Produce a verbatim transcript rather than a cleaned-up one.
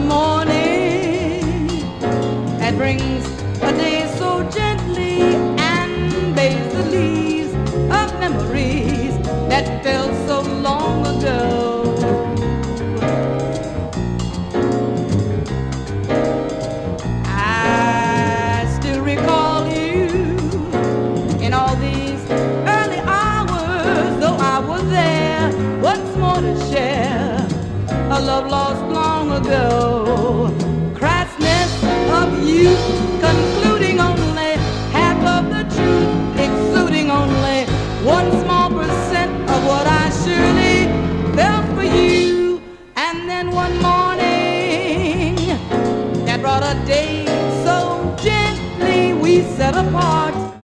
morning and brings a day so gently and bathes the leaves of memories that felt so long ago. I still recall you in all these early hours, though I was there once more to share a love lost long ago.